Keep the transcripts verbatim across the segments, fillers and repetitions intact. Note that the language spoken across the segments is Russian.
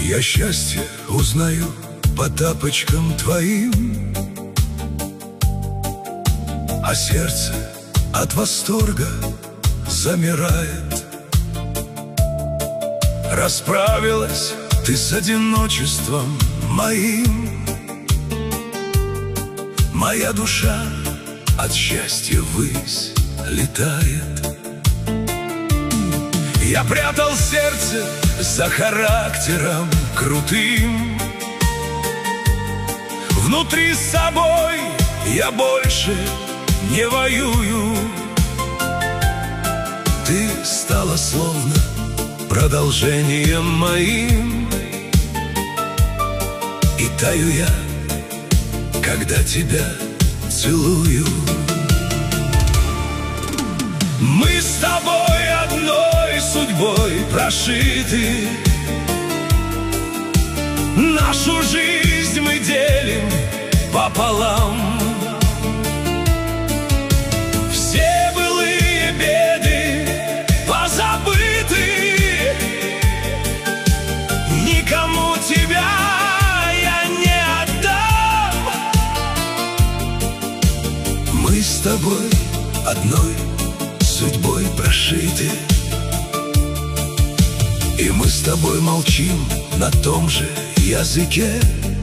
Я счастье узнаю по тапочкам твоим, а сердце от восторга замирает. Расправилась ты с одиночеством моим, моя душа от счастья ввысь летает. Я прятал сердце за характером крутым, внутри с собой я больше не воюю. Ты стала словно продолжением моим, и таю я, когда тебя целую. Мы с тобой одной судьбой прошиты, нашу жизнь мы делим пополам. Все былые беды позабыты, никому тебя я не отдам. Мы с тобой одной судьбой прошиты, и мы с тобой молчим на том же языке,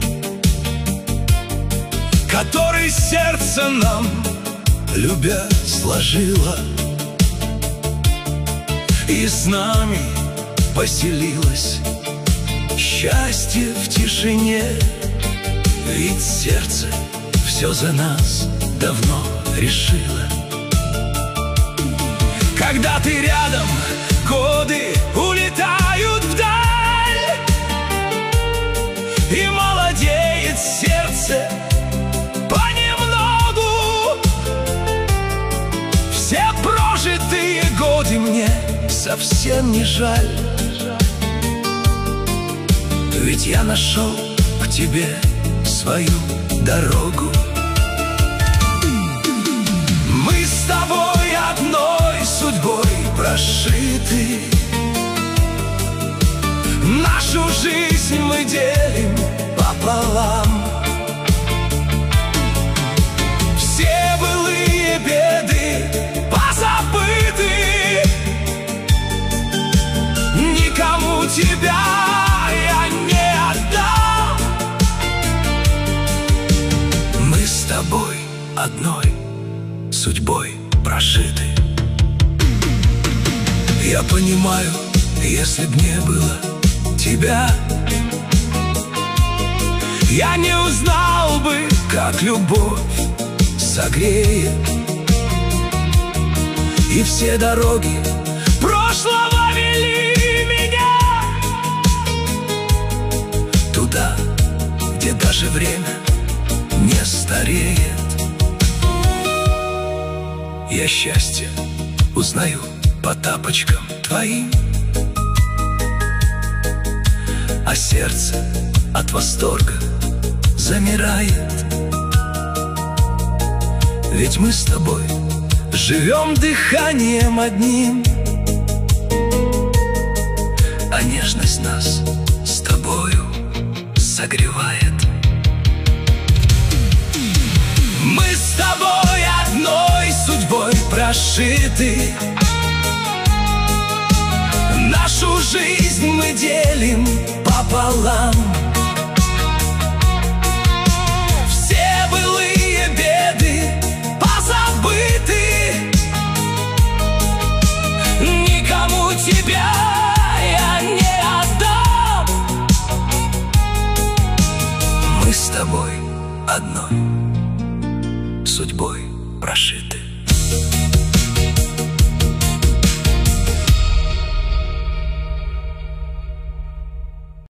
который сердце нам, любя, сложило. И с нами поселилось счастье в тишине, ведь сердце все за нас давно решило. Когда ты рядом, годы улетают вдаль, и молодеет сердце понемногу. Все прожитые годы мне совсем не жаль, ведь я нашел к тебе свою дорогу. Мы с тобой одной судьбой прошиты, нашу жизнь мы делим пополам. Все былые беды позабыты, никому тебя я не отдам. Мы с тобой одной судьбой прошиты. Я понимаю, если б не было тебя, я не узнал бы, как любовь согреет. И все дороги прошлого вели меня туда, где даже время не стареет. Я счастье узнаю по тапочкам твоим, а сердце от восторга замирает. Ведь мы с тобой живем дыханием одним, а нежность нас с тобою согревает. Мы с тобой одной судьбой прошиты, нашу жизнь мы делим пополам. Все былые беды позабыты, никому тебя я не отдам. Мы с тобой одной судьбой прошиты.